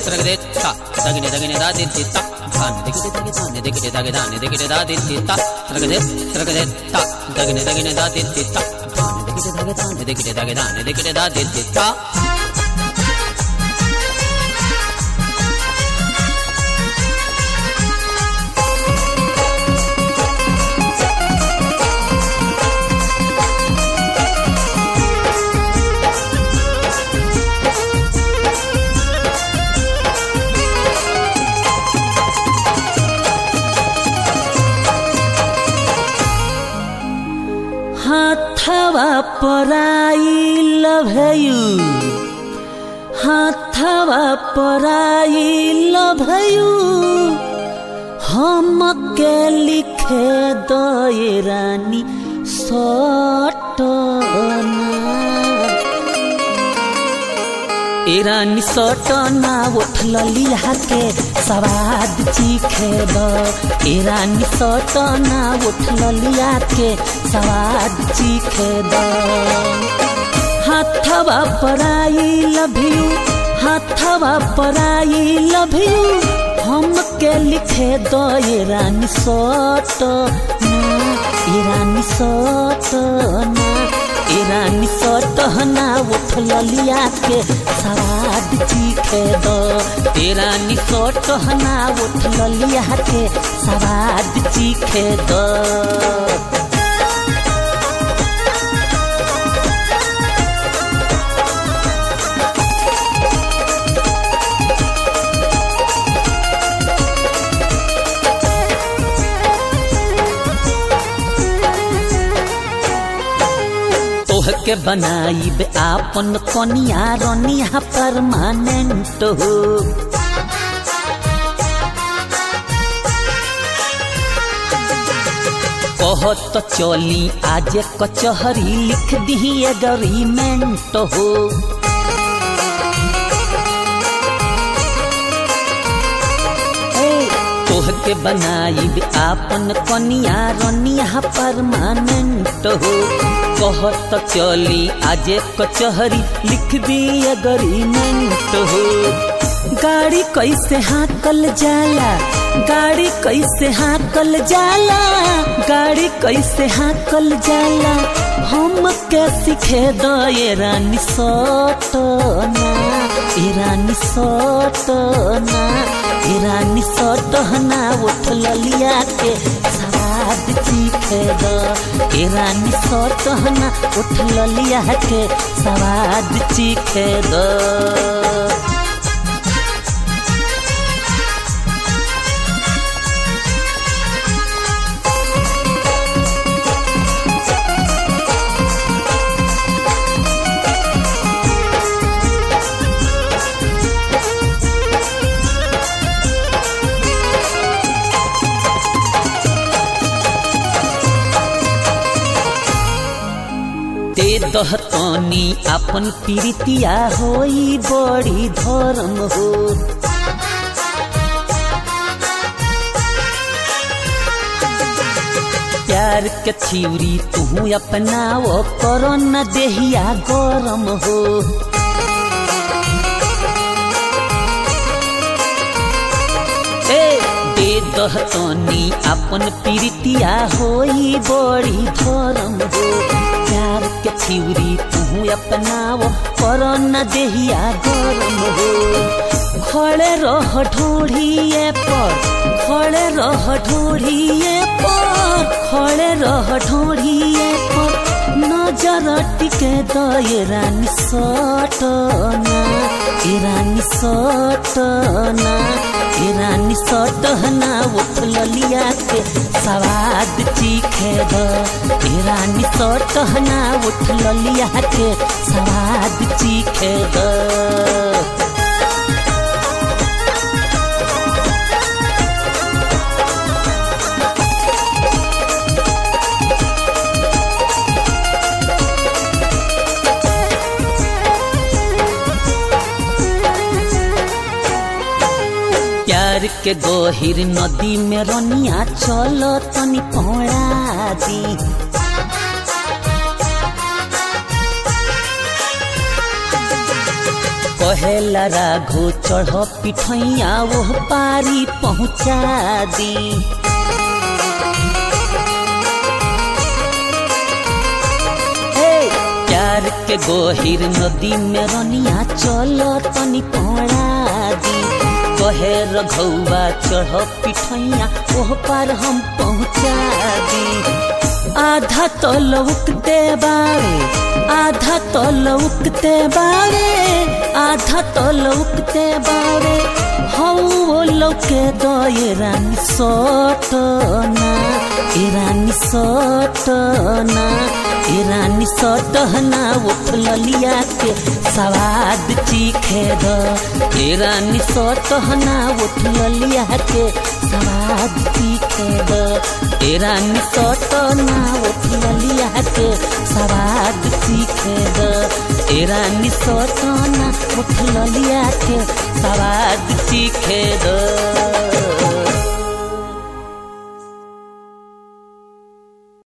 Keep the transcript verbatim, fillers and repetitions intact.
सरगदे ता दगने दगने दा दित्ति ता धान दिगटे दगे धान दिगटे दगे धान दिगटे दा दित्ति ता सरगदे सरगदे ता दगने दगने दा दित्ति ता धान दिगटे दगे धान दिगटे दगे धान दिगटे दा दित्ति ता हाथवा पराई लभयु हाथवा पराई लभयु हम के लिखे दए रानी सटना ए रानी सटना उठल लिया के सवाद चीखे द ए रानी सटना उठल लिया के सवाद चीखे द हाथवा पराई लभियु हाथवा पराई लभियु हम के लिखे द ए रानी सटना ए रानी सटना ए रानी सटना उठल लिया के सवाद चीखे दो ए रानी सटना उठल लिया के सवाद चीखे दो के बनाई बे आपन कनिया रनिया परमानेंट हो कहत चली आज कचहरी लिख दी एग्रीमेंट हो तोह के बनाई बे आपन कनिया रनिया परमानेंट हो कहत चली आज कचहरी लिख दी एग्रीमेंट हो गाड़ी कैसे हाकल जाला गाड़ी कैसे हाकल जाला गाड़ी कैसे हाकल जाला हम के सिखे दो ए रानी सटना ए रानी सटना ए रानी सटना उठल लिया के सवाद चीखे दो ए रानी सटना उठल लिया के सवाद चीखे दो दहतनी अपन पीरितिया होई बड़ी धर्म हो प्यार के थिउरी तू अपनाओ करो न देहिया गरम हो ए दे दहतनी अपन पीरितिया होई बड़ी धर्म हो प्यार के थिउरी तू अपनाओ करो न देहिया गरम हो खड़े रह ढोढ़िए पर खड़े रह ढोढ़िए पर खड़े रह ढोढ़िए पर नजर टिके दो ए रानी सटना ए रानी सटना ए रानी सटना उठल लिया के सवाद चीखे दो ए रानी सटना उठल लिया के सवाद चीखे दो प्यार के गहिर नदी में रनिया चलो तनी पौड़ा दी कहेला राघो चढ़ पिठैया वो पारी पहुँचा दी। प्यार के गोहिर नदी में रनिया चलो तनी पौड़ा दी। कहे रघौवा चढ़ पिठैया ओह पार हम पहुँचा दी। आधा तो लौकते बारे आधा तो लौकते बारे आधा तो लौकते बारे हौ लौके दो ये रानी सोटना ए रानी सोटना ए रानी सोटना उठ ललिया के सवाद चीखे दो। ए रानी सोटना उठ ललिया के सवाद चीखे दो। ए रानी सोटना उठ ललिया के सवाद चीखे दो। ए रानी सोटना उठ ललिया के सवाद चीखे दो।